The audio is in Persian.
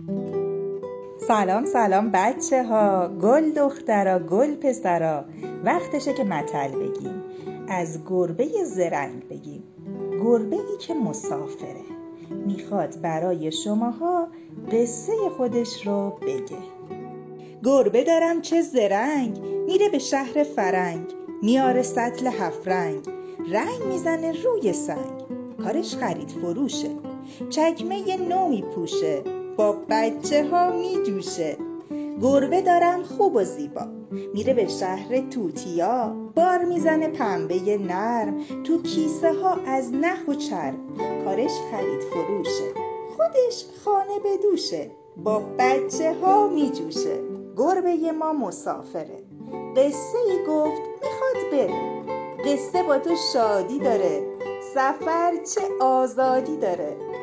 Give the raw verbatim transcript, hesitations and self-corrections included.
سلام سلام بچه ها، گل دخترا گل پسرا، وقتشه که متل بگیم. از گربه زرنگ بگیم. گربه‌ای که مسافره میخواد برای شماها قصه خودش رو بگه. گربه دارم چه زرنگ، میره به شهر فرنگ، میاره سطل هفت رنگ، رنگ میزنه روی سنگ. کارش خرید فروشه، چکمه نو میپوشه، با بچه ها میجوشه. گربه دارم خوب و زیبا، میره به شهر توتیا، بار میزنه پنبه نرم، تو کیسه ها از نخ و چرم. کارش خرید فروشه، خودش خانه به دوشه، با بچه ها میجوشه. گربه ما مسافره، قصه ای گفت میخواد بره. قصه با تو شادی داره، سفر چه آزادی داره.